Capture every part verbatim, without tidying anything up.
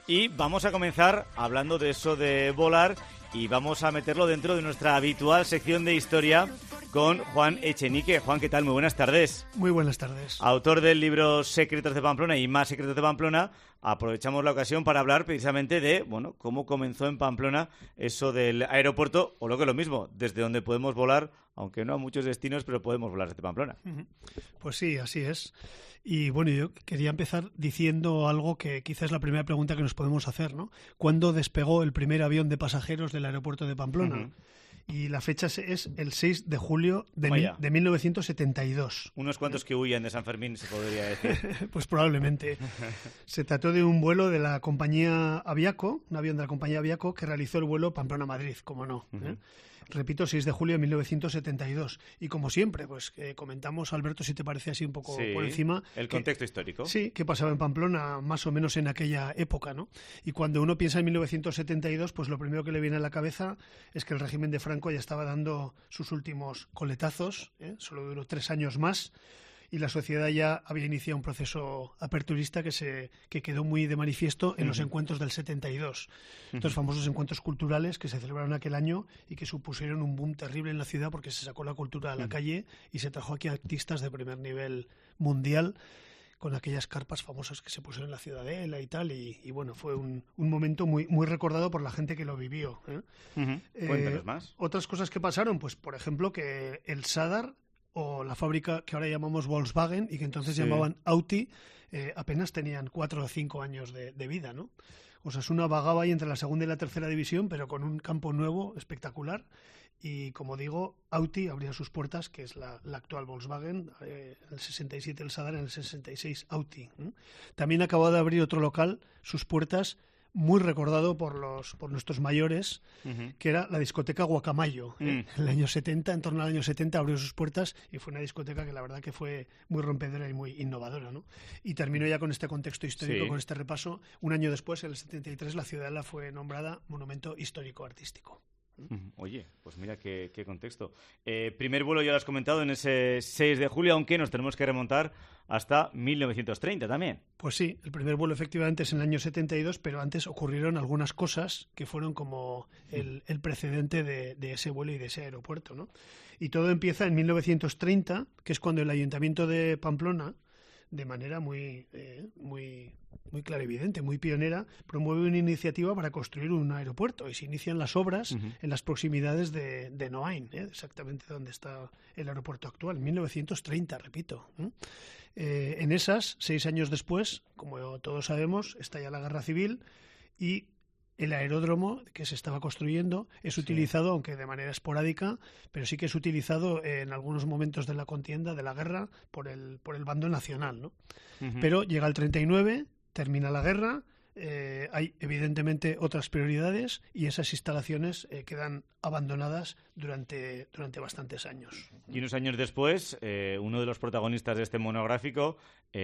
Y vamos a comenzar hablando de eso de volar y vamos a meterlo dentro de nuestra habitual sección de historia con Juan Echenique. Juan, ¿qué tal? Muy buenas tardes. Muy buenas tardes. Autor del libro Secretos de Pamplona y más Secretos de Pamplona, aprovechamos la ocasión para hablar precisamente de, bueno, cómo comenzó en Pamplona eso del aeropuerto, o lo que es lo mismo, desde donde podemos volar, aunque no a muchos destinos, pero podemos volar desde Pamplona. Pues sí, así es. Y bueno, yo quería empezar diciendo algo que quizás es la primera pregunta que nos podemos hacer, ¿no? ¿Cuándo despegó el primer avión de pasajeros del aeropuerto de Pamplona? Uh-huh. Y la fecha es el seis de julio de, mil, de mil novecientos setenta y dos. Unos cuantos que huían de San Fermín, se podría decir. Pues probablemente. Se trató de un vuelo de la compañía Aviaco, un avión de la compañía Aviaco que realizó el vuelo Pamplona-Madrid, como no. ¿eh? Uh-huh. Repito, seis de julio de mil novecientos setenta y dos. Y como siempre, pues eh, comentamos, Alberto, si te parece así un poco sí, por encima. El contexto que, histórico. Sí, qué pasaba en Pamplona más o menos en aquella época, ¿no? Y cuando uno piensa en mil novecientos setenta y dos, pues lo primero que le viene a la cabeza es que el régimen de Franco ya estaba dando sus últimos coletazos, ¿eh? Solo duró tres años más. Y la sociedad ya había iniciado un proceso aperturista que se que quedó muy de manifiesto en uh-huh. los encuentros del setenta y dos. Uh-huh. Estos famosos encuentros culturales que se celebraron aquel año y que supusieron un boom terrible en la ciudad porque se sacó la cultura a la uh-huh. calle y se trajo aquí artistas de primer nivel mundial con aquellas carpas famosas que se pusieron en la Ciudadela y tal. Y, y bueno, fue un, un momento muy, muy recordado por la gente que lo vivió. ¿eh? Uh-huh. Eh, Cuéntanos más. Otras cosas que pasaron, pues por ejemplo que el Sadar o la fábrica que ahora llamamos Volkswagen y que entonces sí. llamaban Audi, eh, apenas tenían cuatro o cinco años de, de vida, ¿no? Osasuna vagaba ahí entre la segunda y la tercera división, pero con un campo nuevo, espectacular. Y como digo, Audi abría sus puertas, que es la, la actual Volkswagen, eh, en el sesenta y siete el Sadar, en el sesenta y seis Audi. ¿eh? También acabó de abrir otro local, sus puertas, muy recordado por los por nuestros mayores, uh-huh. que era la discoteca Guacamayo. Uh-huh. ¿eh? En el año setenta, en torno al año setenta, abrió sus puertas y fue una discoteca que la verdad que fue muy rompedora y muy innovadora, ¿no? Y terminó ya con este contexto histórico, sí. con este repaso. Un año después, en el setenta y tres, la Ciudadela fue nombrada Monumento Histórico-Artístico. Oye, pues mira qué, qué contexto. Eh, primer vuelo ya lo has comentado en ese seis de julio, aunque nos tenemos que remontar hasta mil novecientos treinta también. Pues sí, el primer vuelo efectivamente es en el año setenta y dos, pero antes ocurrieron algunas cosas que fueron como el, el precedente de, de ese vuelo y de ese aeropuerto, ¿no? Y todo empieza en mil novecientos treinta, que es cuando el Ayuntamiento de Pamplona, de manera muy, eh, muy, muy clarividente, muy pionera, promueve una iniciativa para construir un aeropuerto y se inician las obras uh-huh. en las proximidades de, de Noain, ¿eh? exactamente donde está el aeropuerto actual, en mil novecientos treinta, repito. ¿eh? Eh, en esas, seis años después, como todos sabemos, estalla la Guerra Civil y el aeródromo que se estaba construyendo es sí. utilizado, aunque de manera esporádica, pero sí que es utilizado en algunos momentos de la contienda, de la guerra, por el, por el bando nacional, ¿no? Uh-huh. Pero llega el treinta y nueve, termina la guerra, eh, hay evidentemente otras prioridades y esas instalaciones eh, quedan abandonadas durante, durante bastantes años. Y unos años después, eh, uno de los protagonistas de este monográfico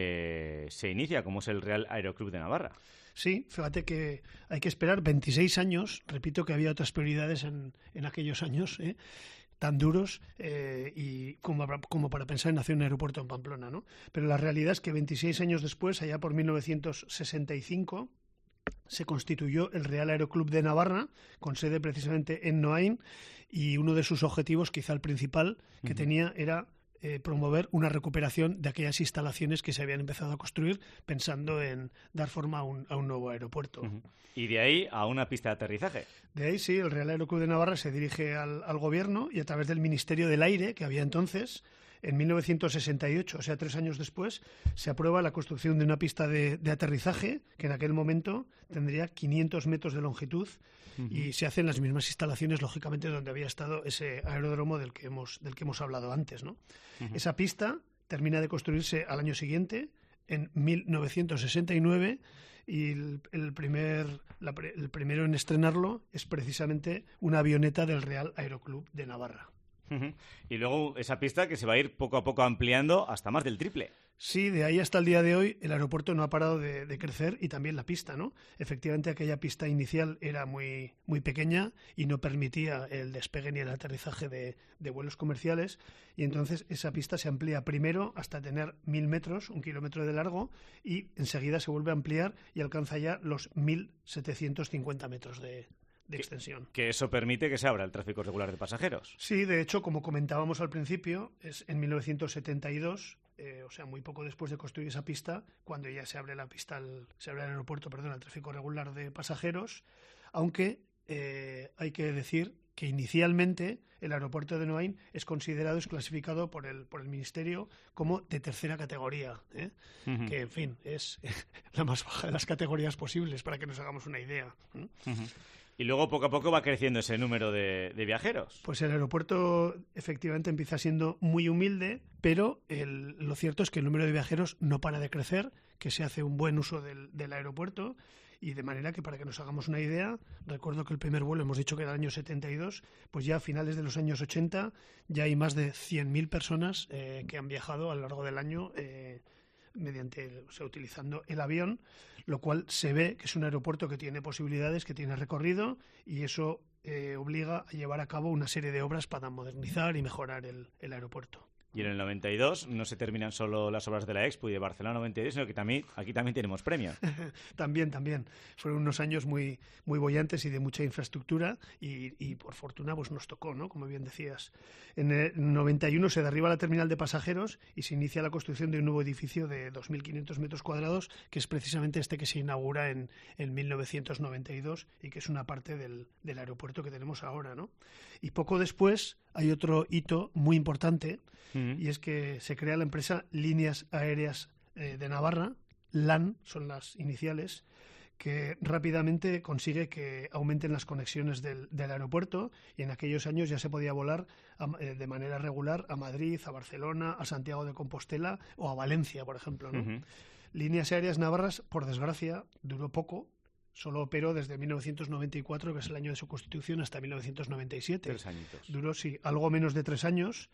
eh, se inicia, como es el Real Aeroclub de Navarra. Sí, fíjate que hay que esperar veintiséis años, repito que había otras prioridades en, en aquellos años, ¿eh? tan duros eh, y como, como para pensar en hacer un aeropuerto en Pamplona, ¿no? Pero la realidad es que veintiséis años después, allá por mil novecientos sesenta y cinco, se constituyó el Real Aeroclub de Navarra, con sede precisamente en Noain, y uno de sus objetivos, quizá el principal que uh-huh. tenía, era Eh, promover una recuperación de aquellas instalaciones que se habían empezado a construir pensando en dar forma a un, a un nuevo aeropuerto. Uh-huh. Y de ahí a una pista de aterrizaje. De ahí sí, el Real Aeroclub de Navarra se dirige al, al gobierno y a través del Ministerio del Aire, que había entonces, en mil novecientos sesenta y ocho, o sea, tres años después, se aprueba la construcción de una pista de, de aterrizaje que en aquel momento tendría quinientos metros de longitud uh-huh. y se hacen las mismas instalaciones, lógicamente, donde había estado ese aeródromo del que hemos, del que hemos hablado antes, ¿no? Uh-huh. Esa pista termina de construirse al año siguiente, en mil novecientos sesenta y nueve, y el, el, primer, la, el primero en estrenarlo es precisamente una avioneta del Real Aeroclub de Navarra. Uh-huh. Y luego esa pista que se va a ir poco a poco ampliando hasta más del triple. Sí, de ahí hasta el día de hoy el aeropuerto no ha parado de, de crecer y también la pista, ¿no? Efectivamente, aquella pista inicial era muy, muy pequeña y no permitía el despegue ni el aterrizaje de, de vuelos comerciales, y entonces esa pista se amplía primero hasta tener mil metros, un kilómetro de largo, y enseguida se vuelve a ampliar y alcanza ya los mil setecientos cincuenta metros de, de extensión. Que eso permite que se abra el tráfico regular de pasajeros. Sí, de hecho, como comentábamos al principio, es en mil novecientos setenta y dos, eh, o sea, muy poco después de construir esa pista, cuando ya se abre la pista, al, se abre el aeropuerto, perdón, al tráfico regular de pasajeros, aunque eh, hay que decir que inicialmente el aeropuerto de Noain es considerado, es clasificado por el, por el Ministerio como de tercera categoría, ¿eh? Uh-huh. Que, en fin, es la más baja de las categorías posibles, para que nos hagamos una idea. ¿eh? Uh-huh. Y luego poco a poco va creciendo ese número de, de viajeros. Pues el aeropuerto efectivamente empieza siendo muy humilde, pero el, lo cierto es que el número de viajeros no para de crecer, que se hace un buen uso del, del aeropuerto, y de manera que, para que nos hagamos una idea, recuerdo que el primer vuelo hemos dicho que era el año setenta y dos, pues ya a finales de los años ochenta ya hay más de cien mil personas eh, que han viajado a lo largo del año eh, mediante, o sea, utilizando el avión, lo cual se ve que es un aeropuerto que tiene posibilidades, que tiene recorrido, y eso eh, obliga a llevar a cabo una serie de obras para modernizar y mejorar el, el aeropuerto. Y en el noventa y dos no se terminan solo las obras de la Expo y de Barcelona noventa y dos, sino que también aquí también tenemos premio. También, también. Fueron unos años muy, muy bollantes y de mucha infraestructura, y, y por fortuna pues nos tocó, ¿no? Como bien decías. En el noventa y uno se derriba la terminal de pasajeros y se inicia la construcción de un nuevo edificio de dos mil quinientos metros cuadrados, que es precisamente este que se inaugura en, en mil novecientos noventa y dos y que es una parte del, del aeropuerto que tenemos ahora, ¿no? Y poco después hay otro hito muy importante, uh-huh. y es que se crea la empresa Líneas Aéreas eh, de Navarra, L A N son las iniciales, que rápidamente consigue que aumenten las conexiones del, del aeropuerto, y en aquellos años ya se podía volar a, eh, de manera regular a Madrid, a Barcelona, a Santiago de Compostela o a Valencia, por ejemplo, ¿no? Uh-huh. Líneas Aéreas Navarras, por desgracia, duró poco. Solo operó desde mil novecientos noventa y cuatro, que es el año de su constitución, hasta mil novecientos noventa y siete. Tres añitos. Duró, sí, algo menos de tres años.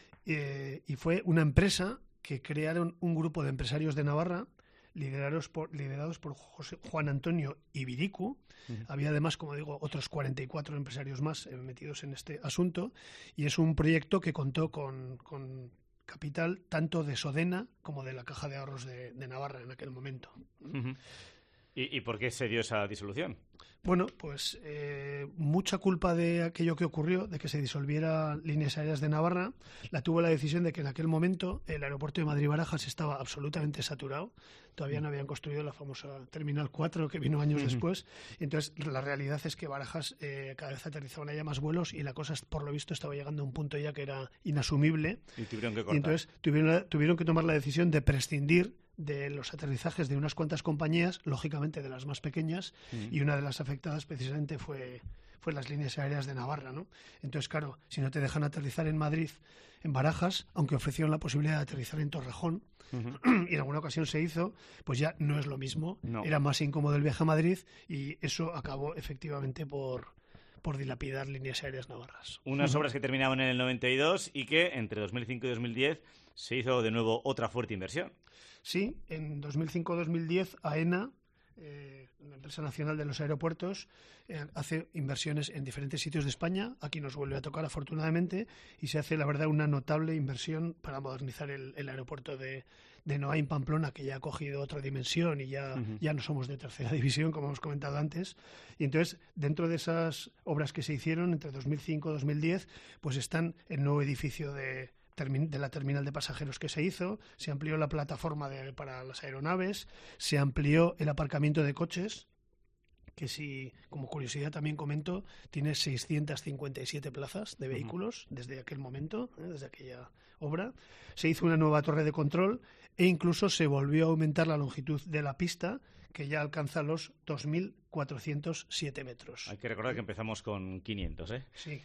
Eh, y fue una empresa que crearon un grupo de empresarios de Navarra, liderados por, liderados por José, Juan Antonio Ibiricu. Uh-huh. Había además, como digo, otros cuarenta y cuatro empresarios más eh, metidos en este asunto. Y es un proyecto que contó con, con capital tanto de Sodena como de la Caja de Ahorros de, de Navarra en aquel momento. Uh-huh. ¿Y, ¿Y por qué se dio esa disolución? Bueno, pues eh, mucha culpa de aquello que ocurrió, de que se disolviera Líneas Aéreas de Navarra, la tuvo la decisión de que en aquel momento el aeropuerto de Madrid-Barajas estaba absolutamente saturado. Todavía no habían construido la famosa Terminal cuatro, que vino años uh-huh. después. Entonces, la realidad es que Barajas eh, cada vez aterrizaban allá más vuelos, y la cosa, por lo visto, estaba llegando a un punto ya que era inasumible. Y tuvieron que cortar. Y entonces tuvieron, tuvieron que tomar la decisión de prescindir de los aterrizajes de unas cuantas compañías, lógicamente de las más pequeñas, uh-huh. y una de las afectadas precisamente fue, fue las Líneas Aéreas de Navarra, ¿no? Entonces, claro, si no te dejan aterrizar en Madrid, en Barajas, aunque ofrecieron la posibilidad de aterrizar en Torrejón, uh-huh. y en alguna ocasión se hizo, pues ya no es lo mismo. No. Era más incómodo el viaje a Madrid, y eso acabó efectivamente por... por dilapidar Líneas Aéreas Navarras. Unas obras que terminaban en el noventa y dos y que entre dos mil cinco y dos mil diez se hizo de nuevo otra fuerte inversión. Sí, en dos mil cinco dos mil diez AENA, eh, la empresa nacional de los aeropuertos, eh, hace inversiones en diferentes sitios de España. Aquí nos vuelve a tocar, afortunadamente, y se hace, la verdad, una notable inversión para modernizar el, el aeropuerto de, de Noain Pamplona, que ya ha cogido otra dimensión y ya, uh-huh. ya no somos de tercera división, como hemos comentado antes. Y entonces, dentro de esas obras que se hicieron entre dos mil cinco y dos mil diez, pues están el nuevo edificio de... de la terminal de pasajeros que se hizo, se amplió la plataforma de, para las aeronaves, se amplió el aparcamiento de coches, que si, como curiosidad también comento, tiene seiscientas cincuenta y siete plazas de vehículos uh-huh. desde aquel momento, ¿eh? desde aquella obra. Se hizo una nueva torre de control e incluso se volvió a aumentar la longitud de la pista, que ya alcanza los dos mil cuatrocientos siete metros. Hay que recordar que empezamos con quinientos, ¿eh? Sí.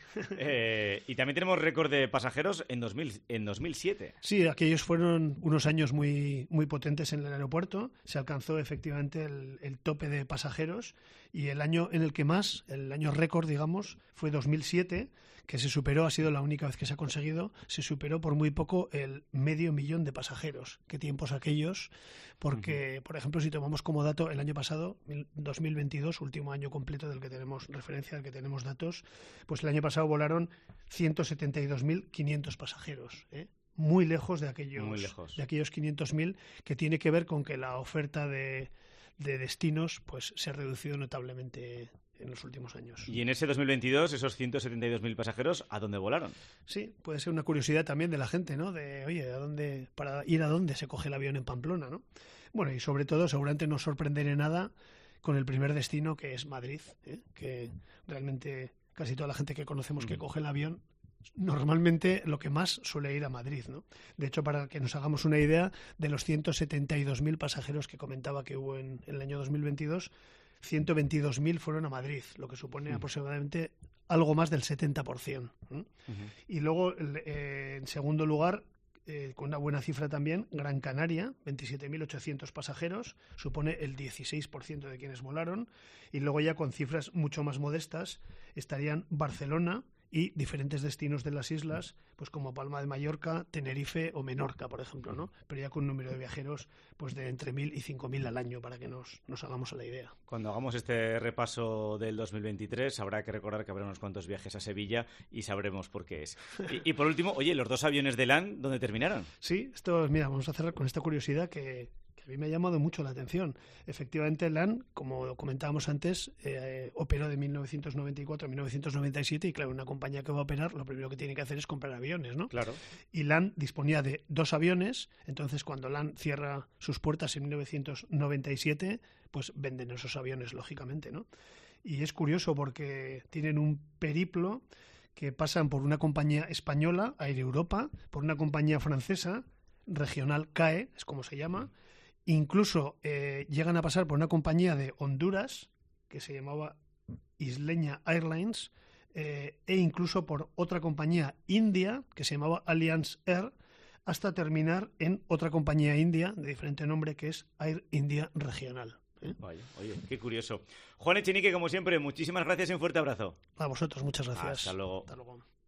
eh, y también tenemos récord de pasajeros en, dos mil, en dos mil siete. Sí, aquellos fueron unos años muy, muy potentes en el aeropuerto. Se alcanzó efectivamente el, el tope de pasajeros y el año en el que más, el año récord, digamos, fue dos mil siete, que se superó, ha sido la única vez que se ha conseguido, se superó por muy poco el medio millón de pasajeros. Qué tiempos aquellos, porque, uh-huh. por ejemplo, si tomamos como dato el año pasado, dos mil veintidós, último año completo del que tenemos referencia, del que tenemos datos, pues el año pasado volaron ciento setenta y dos mil quinientos pasajeros, ¿eh? Muy lejos de aquellos, Muy lejos. de aquellos quinientos mil, que tiene que ver con que la oferta de, de destinos pues se ha reducido notablemente en los últimos años. Y en ese dos mil veintidós, esos ciento setenta y dos mil pasajeros, ¿a dónde volaron? Sí, puede ser una curiosidad también de la gente, ¿no? De, oye, ¿a dónde, para ir a dónde se coge el avión en Pamplona, ¿no? Bueno, y sobre todo, seguramente no sorprenderé nada con el primer destino, que es Madrid, ¿eh? Que realmente casi toda la gente que conocemos que coge el avión normalmente lo que más suele ir a Madrid, ¿no? De hecho, para que nos hagamos una idea, de los ciento setenta y dos mil pasajeros que comentaba que hubo en, en el año dos mil veintidós, ciento veintidós mil fueron a Madrid, lo que supone uh-huh. aproximadamente algo más del setenta por ciento. ¿eh? Uh-huh. Y luego, eh, en segundo lugar, eh, con una buena cifra también, Gran Canaria, veintisiete mil ochocientos pasajeros, supone el dieciséis por ciento de quienes volaron. Y luego ya con cifras mucho más modestas estarían Barcelona y diferentes destinos de las islas, pues como Palma de Mallorca, Tenerife o Menorca, por ejemplo, ¿no? Pero ya con un número de viajeros pues de entre mil y cinco mil al año, para que nos, nos hagamos a la idea. Cuando hagamos este repaso del dos mil veintitrés, habrá que recordar que habrá unos cuantos viajes a Sevilla y sabremos por qué es. Y, y por último, oye, los dos aviones de LAN, ¿dónde terminaron? Sí, esto, mira, vamos a cerrar con esta curiosidad que... que a mí me ha llamado mucho la atención. Efectivamente, LAN, como comentábamos antes, eh, operó de mil novecientos noventa y cuatro a mil novecientos noventa y siete y, claro, una compañía que va a operar, lo primero que tiene que hacer es comprar aviones, ¿no? Claro. Y LAN disponía de dos aviones, entonces cuando LAN cierra sus puertas en mil novecientos noventa y siete, pues venden esos aviones, lógicamente, ¿no? Y es curioso porque tienen un periplo que pasan por una compañía española, Air Europa, por una compañía francesa, regional C A E, es como se llama. Incluso eh, llegan a pasar por una compañía de Honduras que se llamaba Isleña Airlines eh, e incluso por otra compañía india que se llamaba Alliance Air, hasta terminar en otra compañía india de diferente nombre que es Air India Regional. ¿eh? Vaya, oye, qué curioso. Juan Echenique, como siempre, muchísimas gracias y un fuerte abrazo. A vosotros, muchas gracias. Hasta luego. Hasta luego.